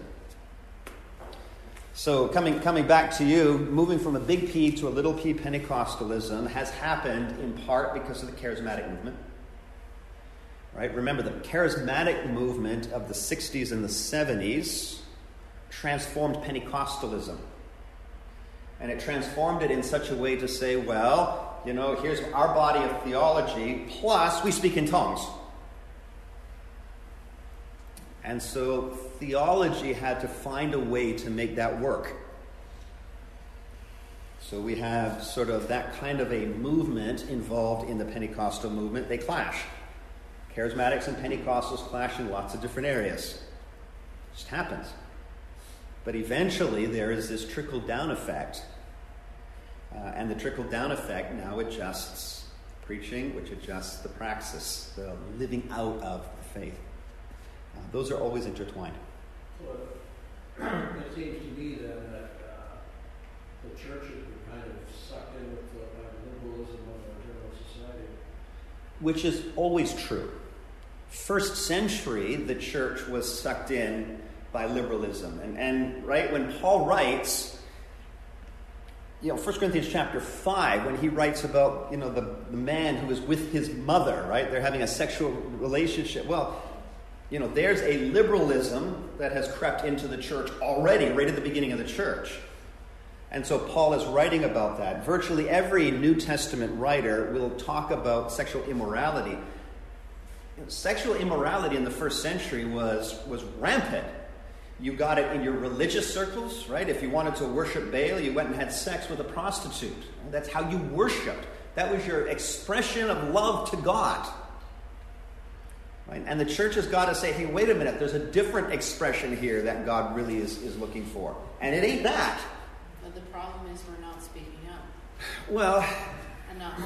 So coming back to you, moving from a big P to a little p Pentecostalism has happened in part because of the charismatic movement. Right? Remember, the charismatic movement of the 60s and the 70s transformed Pentecostalism. And it transformed it in such a way to say, well, here's our body of theology, plus we speak in tongues. And so theology had to find a way to make that work. So we have sort of that kind of a movement involved in the Pentecostal movement. They clash. Charismatics and Pentecostals clash in lots of different areas. It just happens. But eventually there is this trickle-down effect. And the trickle-down effect now adjusts preaching, which adjusts the praxis, the living out of the faith. Those are always intertwined. Well, it seems to me then that the churches were kind of sucked in with liberalism of our general society. Which is always true. First century, the church was sucked in by liberalism. And right, when Paul writes, 1 Corinthians chapter 5, when he writes about, the man who is with his mother, right? They're having a sexual relationship. Well, there's a liberalism that has crept into the church already, right at the beginning of the church. And so Paul is writing about that. Virtually every New Testament writer will talk about sexual immorality. Sexual immorality in the first century was rampant. You got it in your religious circles, right? If you wanted to worship Baal, you went and had sex with a prostitute. That's how you worshipped. That was your expression of love to God. Right? And the church has got to say, hey, wait a minute, there's a different expression here that God really is looking for. And it ain't that. But the problem is we're not speaking up. Well... Enough.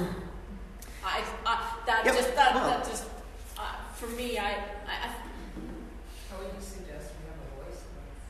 For me, How would you suggest we have a voice?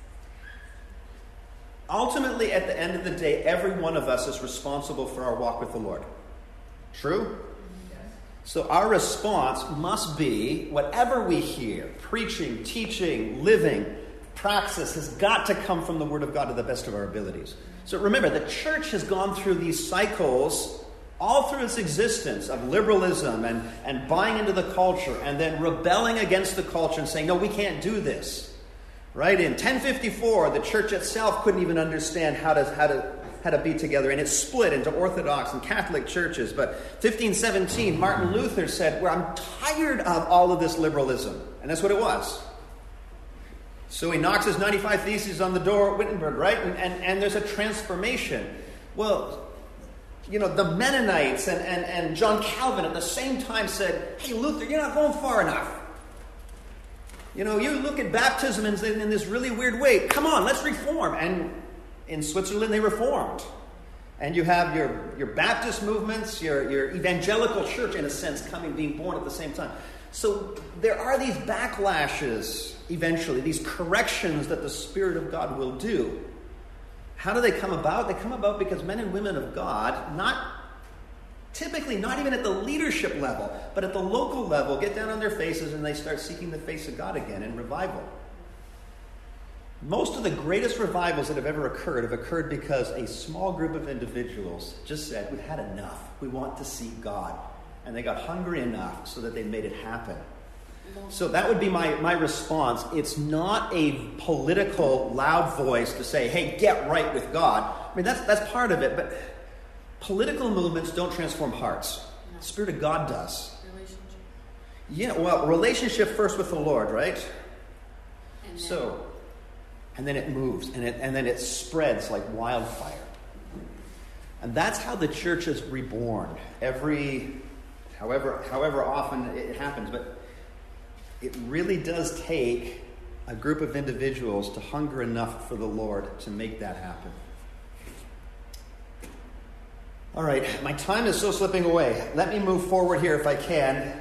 Ultimately, at the end of the day, every one of us is responsible for our walk with the Lord. True? Yes. So our response must be, whatever we hear, preaching, teaching, living, praxis, has got to come from the Word of God to the best of our abilities. So remember, the church has gone through these cycles all through its existence of liberalism and buying into the culture and then rebelling against the culture and saying, no, we can't do this. Right? In 1054, the church itself couldn't even understand how to be together, and it split into Orthodox and Catholic churches. But 1517, Martin Luther said, well, I'm tired of all of this liberalism. And that's what it was. So he knocks his 95 Theses on the door at Wittenberg, right? And there's a transformation. Well, the Mennonites and John Calvin at the same time said, hey, Luther, you're not going far enough. You look at baptism in this really weird way. Come on, let's reform. And in Switzerland, they reformed. And you have your Baptist movements, your evangelical church, in a sense, being born at the same time. So there are these backlashes, eventually, these corrections that the Spirit of God will do. How do they come about? They come about because men and women of God, typically not even at the leadership level, but at the local level, get down on their faces and they start seeking the face of God again in revival. Most of the greatest revivals that have ever occurred have occurred because a small group of individuals just said, we've had enough. We want to see God. And they got hungry enough so that they made it happen. So that would be my response. It's not a political loud voice to say, hey, get right with God. I mean, that's part of it, but political movements don't transform hearts. No. The Spirit of God does. Relationship. Yeah, well, relationship first with the Lord, right? And then it moves, and then it spreads like wildfire. And that's how the church is reborn. However often it happens, but it really does take a group of individuals to hunger enough for the Lord to make that happen. All right, my time is so slipping away. Let me move forward here if I can.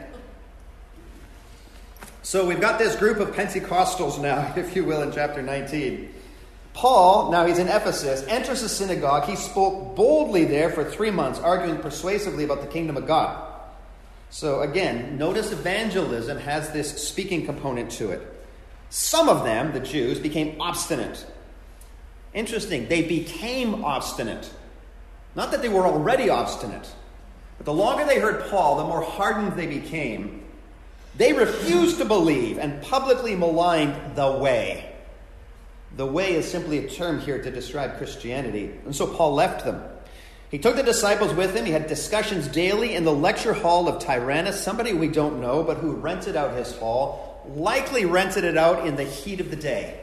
So we've got this group of Pentecostals now, if you will, in chapter 19. Paul, now he's in Ephesus, enters the synagogue. He spoke boldly there for 3 months, arguing persuasively about the kingdom of God. So again, notice evangelism has this speaking component to it. Some of them, the Jews, became obstinate. Interesting, they became obstinate. Not that they were already obstinate, but the longer they heard Paul, the more hardened they became. They refused to believe and publicly maligned the way. The way is simply a term here to describe Christianity. And so Paul left them. He took the disciples with him. He had discussions daily in the lecture hall of Tyrannus, somebody we don't know, but who rented out his hall, likely rented it out in the heat of the day.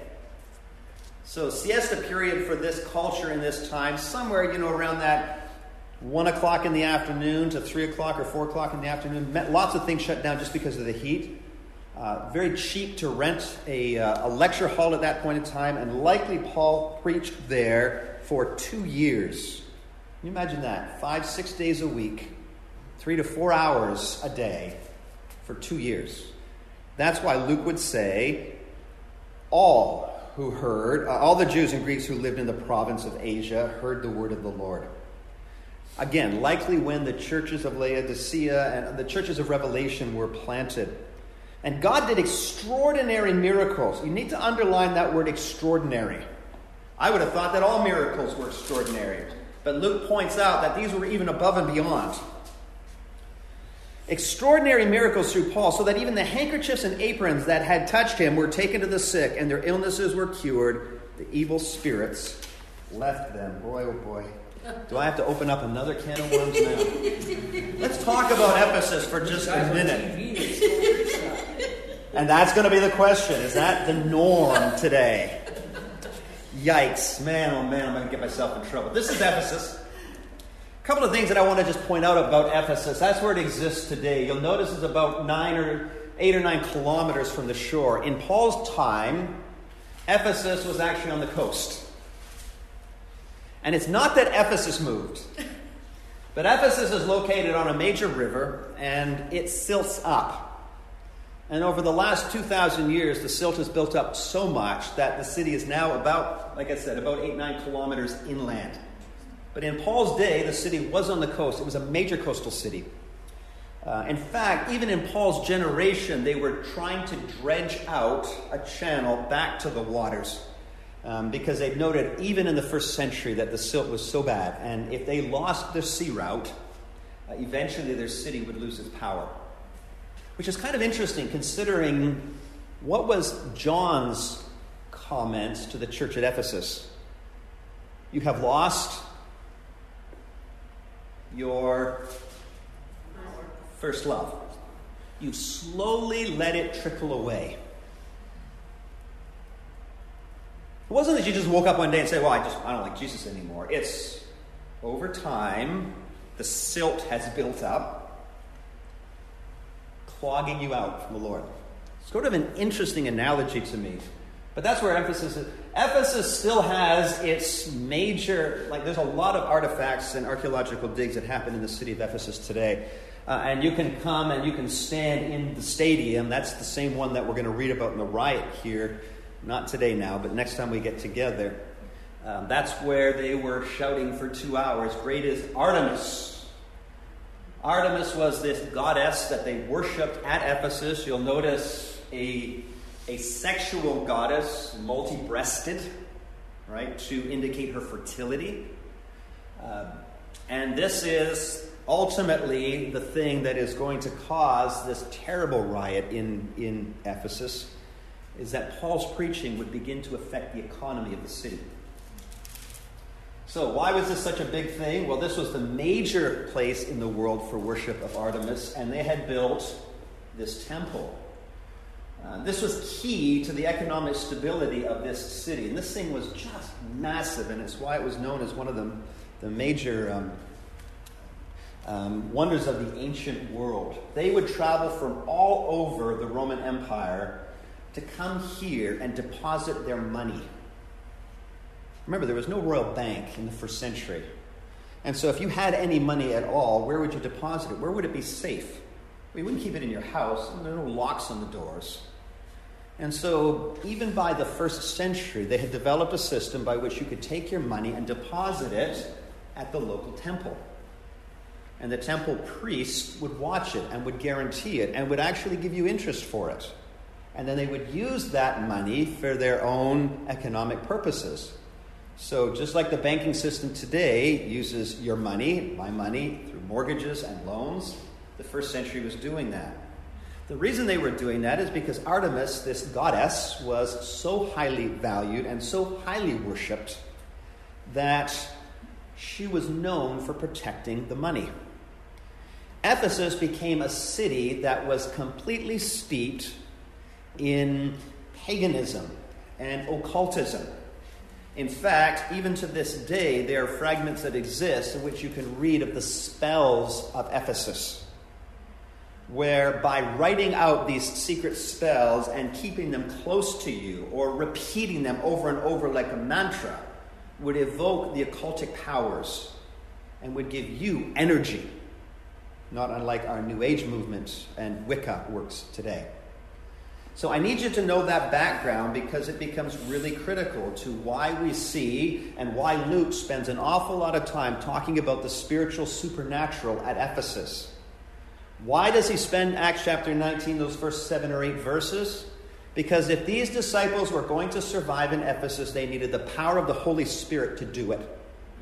So siesta period for this culture in this time, somewhere, around that 1 o'clock in the afternoon to 3 o'clock or 4 o'clock in the afternoon. Lots of things shut down just because of the heat. Very cheap to rent a lecture hall at that point in time, and likely Paul preached there for 2 years. Can you imagine that? 5-6 days a week, 3 to 4 hours a day for 2 years. That's why Luke would say, all the Jews and Greeks who lived in the province of Asia heard the word of the Lord. Again, likely when the churches of Laodicea and the churches of Revelation were planted. And God did extraordinary miracles. You need to underline that word extraordinary. I would have thought that all miracles were extraordinary. But Luke points out that these were even above and beyond. Extraordinary miracles through Paul, so that even the handkerchiefs and aprons that had touched him were taken to the sick, and their illnesses were cured. The evil spirits left them. Boy, oh boy. Do I have to open up another can of worms now? Let's talk about Ephesus for just a minute. And that's going to be the question. Is that the norm today? Yikes. Man, oh man, I'm going to get myself in trouble. This is Ephesus. A couple of things that I want to just point out about Ephesus. That's where it exists today. You'll notice it's about 8 or 9 kilometers from the shore. In Paul's time, Ephesus was actually on the coast. And it's not that Ephesus moved, but Ephesus is located on a major river, and it silts up. And over the last 2,000 years, the silt has built up so much that the city is now about, like I said, about 8-9 kilometers inland. But in Paul's day, the city was on the coast. It was a major coastal city. In fact, even in Paul's generation, they were trying to dredge out a channel back to the waters. Because they've noted, even in the first century, that the silt was so bad. And if they lost their sea route, eventually their city would lose its power. Which is kind of interesting, considering what was John's comments to the church at Ephesus. You have lost your first love. You've slowly let it trickle away. It wasn't that you just woke up one day and said, well, I don't like Jesus anymore. It's over time, the silt has built up, clogging you out from the Lord. It's sort of an interesting analogy to me. But that's where Ephesus is. Ephesus still has its major, there's a lot of artifacts and archaeological digs that happen in the city of Ephesus today. And you can come and you can stand in the stadium. That's the same one that we're going to read about in the riot here. Not today now, but next time we get together. That's where they were shouting for 2 hours, "Great is Artemis." Artemis was this goddess that they worshipped at Ephesus. You'll notice a sexual goddess, multi-breasted, right, to indicate her fertility. And this is ultimately the thing that is going to cause this terrible riot in Ephesus, is that Paul's preaching would begin to affect the economy of the city. So why was this such a big thing? Well, this was the major place in the world for worship of Artemis, and they had built this temple. This was key to the economic stability of this city. And this thing was just massive, and it's why it was known as one of the major wonders of the ancient world. They would travel from all over the Roman Empire to come here and deposit their money. Remember, there was no royal bank in the first century. And so if you had any money at all, where would you deposit it? Where would it be safe? Well, you wouldn't keep it in your house. There were no locks on the doors. And so even by the first century, they had developed a system by which you could take your money and deposit it at the local temple. And the temple priest would watch it and would guarantee it and would actually give you interest for it. And then they would use that money for their own economic purposes. So just like the banking system today uses your money, my money, through mortgages and loans, the first century was doing that. The reason they were doing that is because Artemis, this goddess, was so highly valued and so highly worshipped that she was known for protecting the money. Ephesus became a city that was completely steeped in paganism and occultism. In fact, even to this day, there are fragments that exist in which you can read of the spells of Ephesus, where by writing out these secret spells and keeping them close to you or repeating them over and over like a mantra would evoke the occultic powers and would give you energy, not unlike our New Age movement and Wicca works today. So I need you to know that background because it becomes really critical to why we see and why Luke spends an awful lot of time talking about the spiritual supernatural at Ephesus. Why does he spend Acts chapter 19, those first 7 or 8 verses? Because if these disciples were going to survive in Ephesus, they needed the power of the Holy Spirit to do it.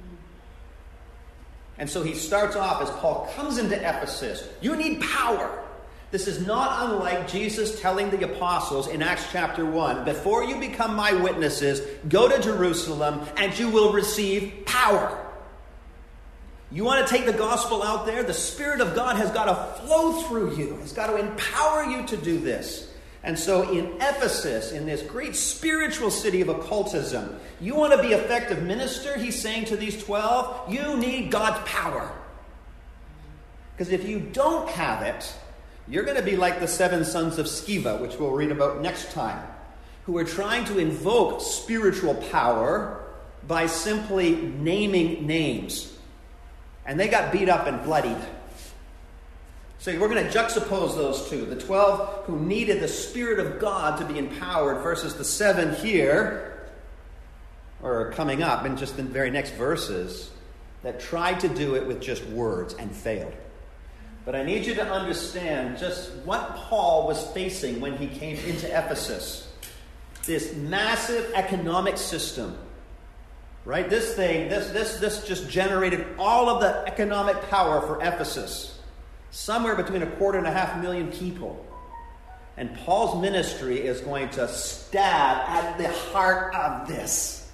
And so he starts off as Paul comes into Ephesus. You need power. This is not unlike Jesus telling the apostles in Acts chapter 1, before you become my witnesses, go to Jerusalem and you will receive power. You want to take the gospel out there? The Spirit of God has got to flow through you. It's got to empower you to do this. And so in Ephesus, in this great spiritual city of occultism, you want to be an effective minister, he's saying to these 12, you need God's power. Because if you don't have it, you're going to be like the 7 sons of Sceva, which we'll read about next time, who are trying to invoke spiritual power by simply naming names. And they got beat up and bloodied. So we're going to juxtapose those two. The 12 who needed the Spirit of God to be empowered versus the 7 here, or coming up in just the very next verses, that tried to do it with just words and failed. But I need you to understand just what Paul was facing when he came into Ephesus. This massive economic system. Right? This just generated all of the economic power for Ephesus. Somewhere between 250,000 million people. And Paul's ministry is going to stab at the heart of this.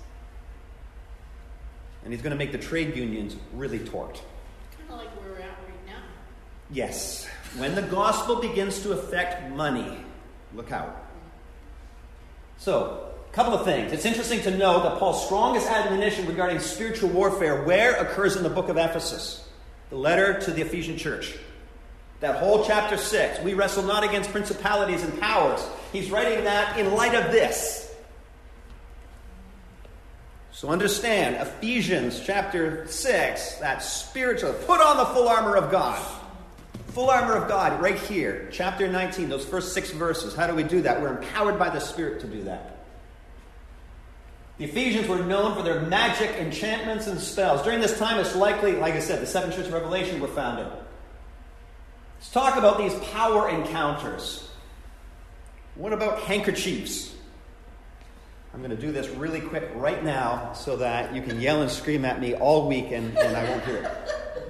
And he's going to make the trade unions really torqued. Kind of like where we're at right now. Yes. When the gospel begins to affect money, look out. So, a couple of things. It's interesting to know that Paul's strongest admonition regarding spiritual warfare, where occurs in the book of Ephesus. The letter to the Ephesian church. That whole chapter 6. We wrestle not against principalities and powers. He's writing that in light of this. So understand, Ephesians chapter 6, that spiritual, put on the full armor of God. Full armor of God right here. Chapter 19, those first 6 verses. How do we do that? We're empowered by the Spirit to do that. The Ephesians were known for their magic, enchantments, and spells. During this time, it's likely, like I said, the 7 churches of Revelation were founded. Let's talk about these power encounters. What about handkerchiefs? I'm going to do this really quick right now so that you can yell and scream at me all week and I won't hear it.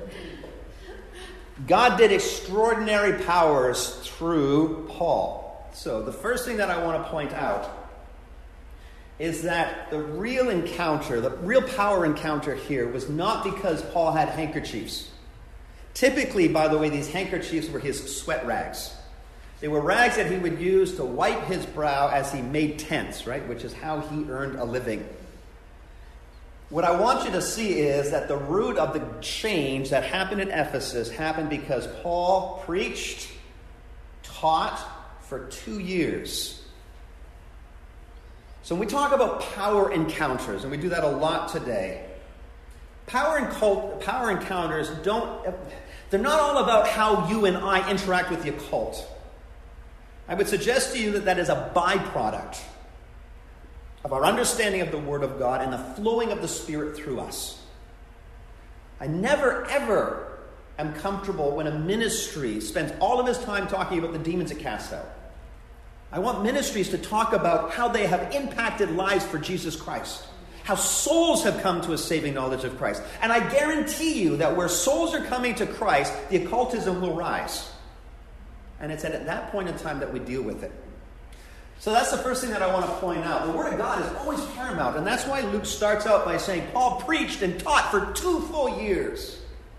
God did extraordinary powers through Paul. So the first thing that I want to point out is that the real encounter, the real power encounter here was not because Paul had handkerchiefs. Typically, by the way, these handkerchiefs were his sweat rags. They were rags that he would use to wipe his brow as he made tents, right? Which is how he earned a living. What I want you to see is that the root of the change that happened in Ephesus happened because Paul preached, taught for 2 years. So when we talk about power encounters, and we do that a lot today, power encounters they're not all about how you and I interact with the occult. I would suggest to you that that is a byproduct of our understanding of the Word of God and the flowing of the Spirit through us. I never, ever am comfortable when a ministry spends all of his time talking about the demons it casts out. I want ministries to talk about how they have impacted lives for Jesus Christ. How souls have come to a saving knowledge of Christ. And I guarantee you that where souls are coming to Christ, the occultism will rise. And it's at that point in time that we deal with it. So that's the first thing that I want to point out. The Word of God is always paramount. And that's why Luke starts out by saying, Paul preached and taught for 2 full years.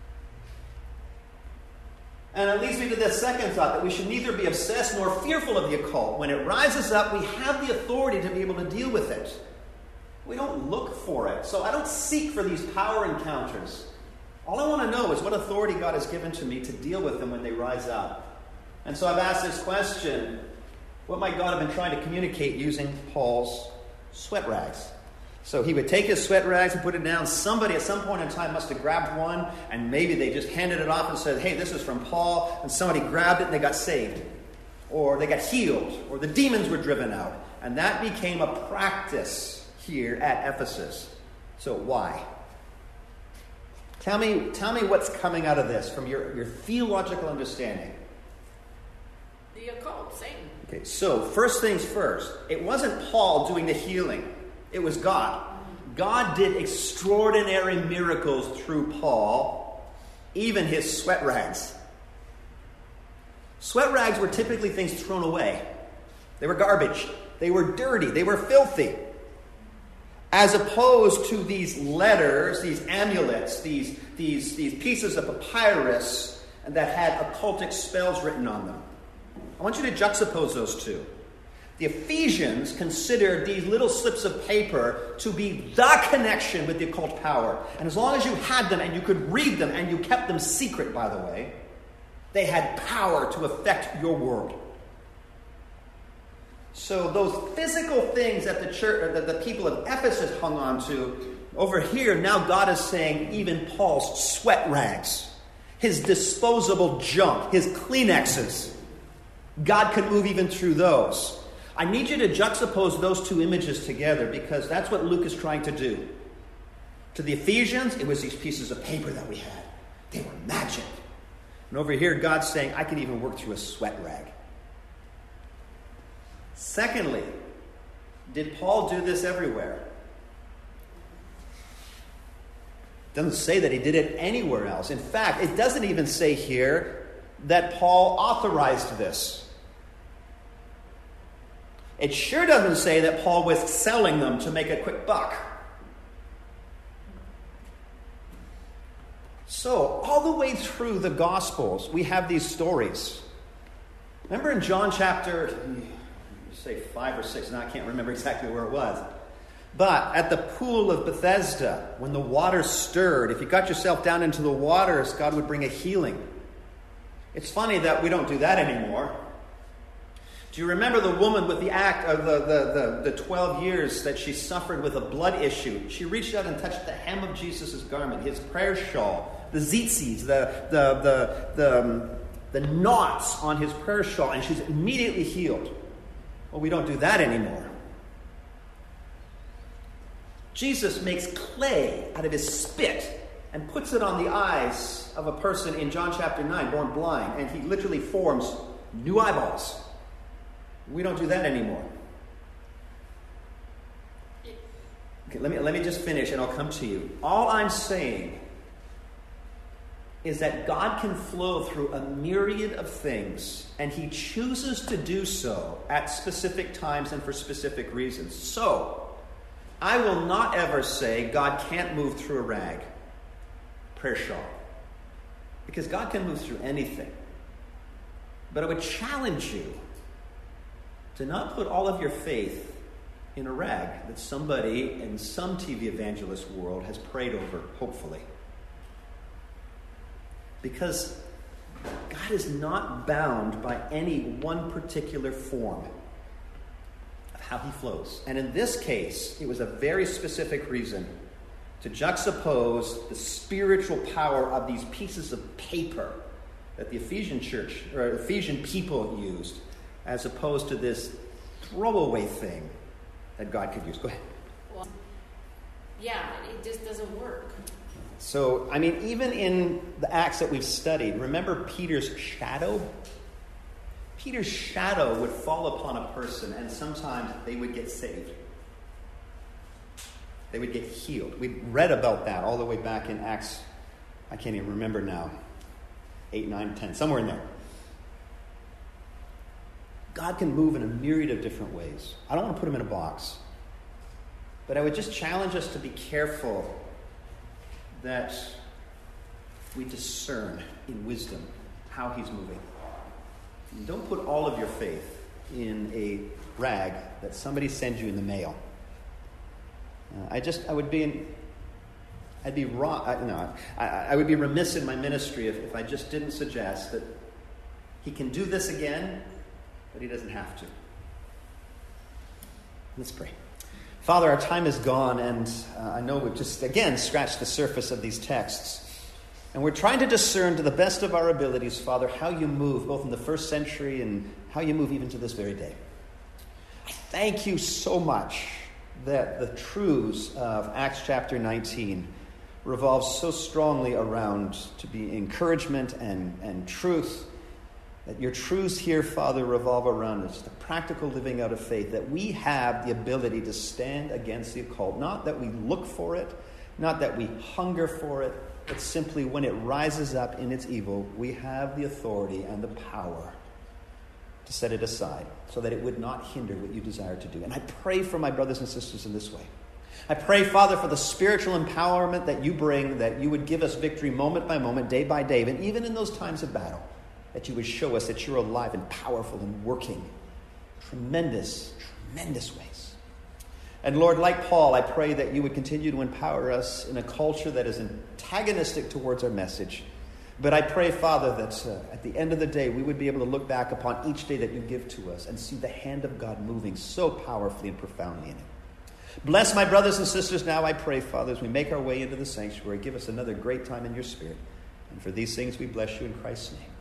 And it leads me to this second thought, that we should neither be obsessed nor fearful of the occult. When it rises up, we have the authority to be able to deal with it. We don't look for it. So I don't seek for these power encounters. All I want to know is what authority God has given to me to deal with them when they rise up. And so I've asked this question, what might God have been trying to communicate using Paul's sweat rags? So he would take his sweat rags and put it down. Somebody at some point in time must have grabbed one, and maybe they just handed it off and said, hey, this is from Paul, and somebody grabbed it and they got saved. Or they got healed, or the demons were driven out. And that became a practice here at Ephesus. So why? Tell me what's coming out of this from your theological understanding. The occult, Satan. Okay, so first things first. It wasn't Paul doing the healing. It was God. God did extraordinary miracles through Paul, even his sweat rags. Sweat rags were typically things thrown away. They were garbage. They were dirty. They were filthy. As opposed to these letters, these amulets, these pieces of papyrus that had occultic spells written on them. I want you to juxtapose those two. The Ephesians considered these little slips of paper to be the connection with the occult power. And as long as you had them and you could read them, and you kept them secret, by the way, they had power to affect your world. So those physical things that the church, that the people of Ephesus hung on to, over here, now God is saying even Paul's sweat rags, his disposable junk, his Kleenexes, God can move even through those. I need you to juxtapose those two images together, because that's what Luke is trying to do. To the Ephesians, it was these pieces of paper that we had. They were magic. And over here, God's saying, I can even work through a sweat rag. Secondly, did Paul do this everywhere? It doesn't say that he did it anywhere else. In fact, it doesn't even say here that Paul authorized this. It sure doesn't say that Paul was selling them to make a quick buck. So, all the way through the Gospels, we have these stories. Remember in John chapter, say 5 or 6, now I can't remember exactly where it was. But at the pool of Bethesda, when the water stirred, if you got yourself down into the waters, God would bring a healing. It's funny that we don't do that anymore. Do you remember the woman with the act of the 12 years that she suffered with a blood issue? She reached out and touched the hem of Jesus' garment, his prayer shawl, the tzitzis, the knots on his prayer shawl, and she's immediately healed. Well, we don't do that anymore. Jesus makes clay out of his spit and puts it on the eyes of a person in John chapter 9, born blind, and he literally forms new eyeballs. We don't do that anymore. Okay, let me just finish and I'll come to you. All I'm saying is that God can flow through a myriad of things, and he chooses to do so at specific times and for specific reasons. So, I will not ever say God can't move through a rag, prayer shawl, because God can move through anything. But I would challenge you to not put all of your faith in a rag that somebody in some TV evangelist world has prayed over, hopefully. Because God is not bound by any one particular form of how he flows. And in this case, it was a very specific reason to juxtapose the spiritual power of these pieces of paper that the Ephesian church, or Ephesian people used, as opposed to this throwaway thing that God could use. Go ahead. Well, yeah, it just doesn't work. So, I mean, even in the Acts that we've studied, remember Peter's shadow? Peter's shadow would fall upon a person, and sometimes they would get saved. They would get healed. We read about that all the way back in Acts, I can't even remember now, 8, 9, 10, somewhere in there. God can move in a myriad of different ways. I don't want to put him in a box. But I would just challenge us to be careful that we discern in wisdom how he's moving. And don't put all of your faith in a rag that somebody sends you in the mail. I would be remiss in my ministry if I just didn't suggest that he can do this again, but he doesn't have to. Let's pray. Father, our time is gone, and I know we've just, again, scratched the surface of these texts. And we're trying to discern to the best of our abilities, Father, how you move, both in the first century and how you move even to this very day. I thank you so much that the truths of Acts chapter 19 revolve so strongly around to be encouragement and truth. That your truths here, Father, revolve around us, the practical living out of faith, that we have the ability to stand against the occult. Not that we look for it, not that we hunger for it, but simply when it rises up in its evil, we have the authority and the power to set it aside so that it would not hinder what you desire to do. And I pray for my brothers and sisters in this way. I pray, Father, for the spiritual empowerment that you bring, that you would give us victory moment by moment, day by day, and even in those times of battle, that you would show us that you're alive and powerful and working tremendous, tremendous ways. And Lord, like Paul, I pray that you would continue to empower us in a culture that is antagonistic towards our message. But I pray, Father, that at the end of the day, we would be able to look back upon each day that you give to us and see the hand of God moving so powerfully and profoundly in it. Bless my brothers and sisters now, I pray, Father, as we make our way into the sanctuary. Give us another great time in your spirit. And for these things we bless you in Christ's name.